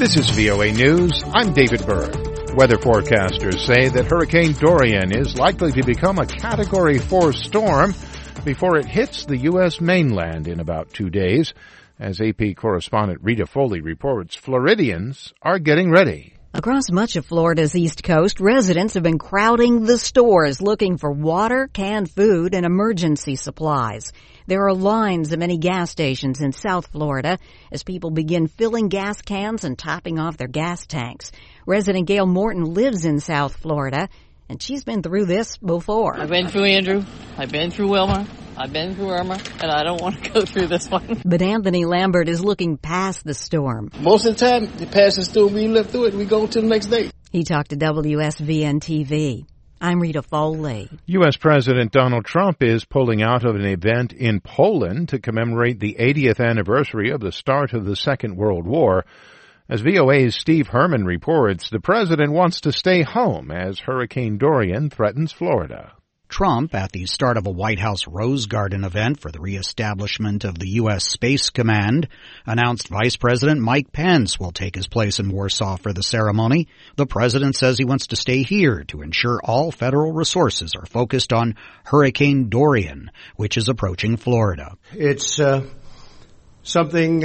This is VOA News. I'm David Byrd. Weather forecasters say that Hurricane Dorian is likely to become a Category 4 storm before it hits the U.S. mainland in about 2 days. As AP correspondent Rita Foley reports, Floridians are getting ready. Across much of Florida's East Coast, residents have been crowding the stores looking for water, canned food, and emergency supplies. There are lines at many gas stations in South Florida as people begin filling gas cans and topping off their gas tanks. Resident Gail Morton lives in South Florida, and she's been through this before. I've been through Andrew, I've been through Wilma, I've been through Irma, and I don't want to go through this one. But Anthony Lambert is looking past the storm. Most of the time, it passes through, we live through it, we go to the next day. He talked to WSVN-TV. I'm Rita Foley. U.S. President Donald Trump is pulling out of an event in Poland to commemorate the 80th anniversary of the start of the Second World War. As VOA's Steve Herman reports, the president wants to stay home as Hurricane Dorian threatens Florida. Trump, at the start of a White House Rose Garden event for the reestablishment of the U.S. Space Command, announced Vice President Mike Pence will take his place in Warsaw for the ceremony. The president says he wants to stay here to ensure all federal resources are focused on Hurricane Dorian, which is approaching Florida. It's something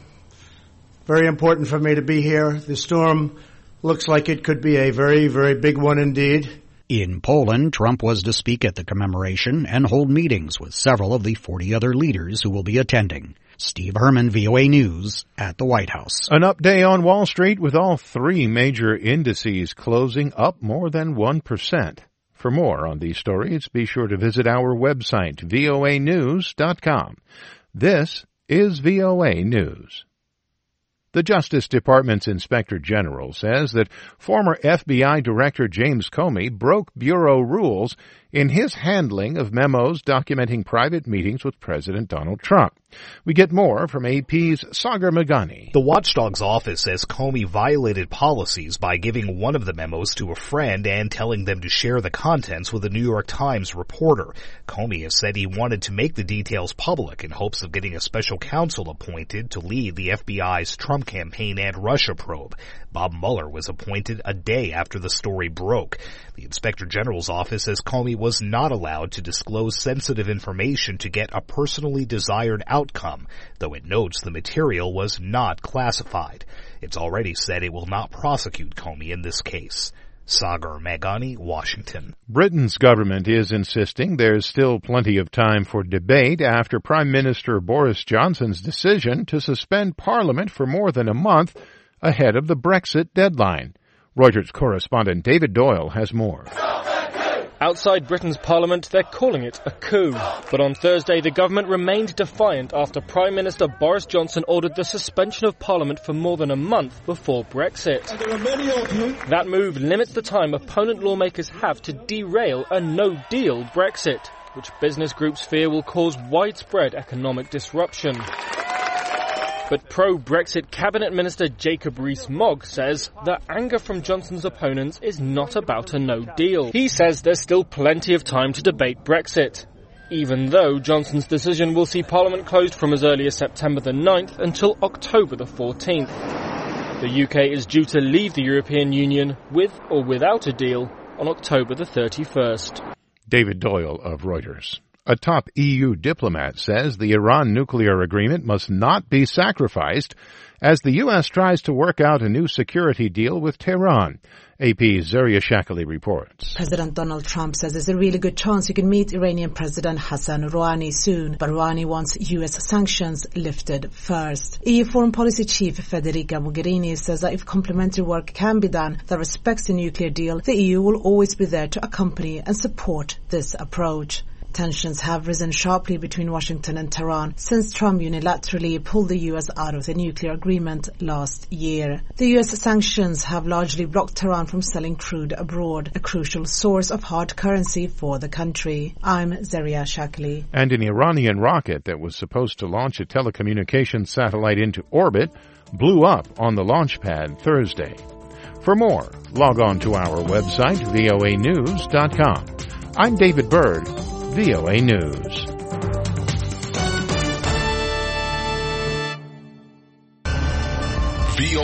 very important for me to be here. The storm looks like it could be a very, very big one indeed. In Poland, Trump was to speak at the commemoration and hold meetings with several of the 40 other leaders who will be attending. Steve Herman, VOA News, at the White House. An up day on Wall Street with all three major indices closing up more than 1%. For more on these stories, be sure to visit our website, voanews.com. This is VOA News. The Justice Department's Inspector General says that former FBI Director James Comey broke Bureau rules in his handling of memos documenting private meetings with President Donald Trump. We get more from AP's Sagar Meghani. The watchdog's office says Comey violated policies by giving one of the memos to a friend and telling them to share the contents with a New York Times reporter. Comey has said he wanted to make the details public in hopes of getting a special counsel appointed to lead the FBI's Trump campaign and Russia probe. Bob Mueller was appointed a day after the story broke. The Inspector General's office says Comey was not allowed to disclose sensitive information to get a personally desired outcome, though it notes the material was not classified. It's already said it will not prosecute Comey in this case. Sagar Meghani, Washington. Britain's government is insisting there's still plenty of time for debate after Prime Minister Boris Johnson's decision to suspend Parliament for more than a month ahead of the Brexit deadline. Reuters correspondent David Doyle has more. Outside Britain's Parliament, they're calling it a coup. But on Thursday, the government remained defiant after Prime Minister Boris Johnson ordered the suspension of Parliament for more than a month before Brexit. That move limits the time opponent lawmakers have to derail a no-deal Brexit, which business groups fear will cause widespread economic disruption. But pro-Brexit Cabinet Minister Jacob Rees-Mogg says the anger from Johnson's opponents is not about a no-deal. He says there's still plenty of time to debate Brexit, even though Johnson's decision will see Parliament closed from as early as September the 9th until October the 14th. The UK is due to leave the European Union with or without a deal on October the 31st. David Doyle of Reuters. A top EU diplomat says the Iran nuclear agreement must not be sacrificed as the U.S. tries to work out a new security deal with Tehran. AP's Zaria Shakali reports. President Donald Trump says there's a really good chance he can meet Iranian President Hassan Rouhani soon, but Rouhani wants U.S. sanctions lifted first. EU Foreign Policy Chief Federica Mogherini says that if complementary work can be done that respects the nuclear deal, the EU will always be there to accompany and support this approach. Tensions have risen sharply between Washington and Tehran since Trump unilaterally pulled the U.S. out of the nuclear agreement last year. The U.S. sanctions have largely blocked Tehran from selling crude abroad, a crucial source of hard currency for the country. I'm Zaria Shakali. And an Iranian rocket that was supposed to launch a telecommunications satellite into orbit blew up on the launch pad Thursday. For more, log on to our website, voanews.com. I'm David Byrd, VOA News.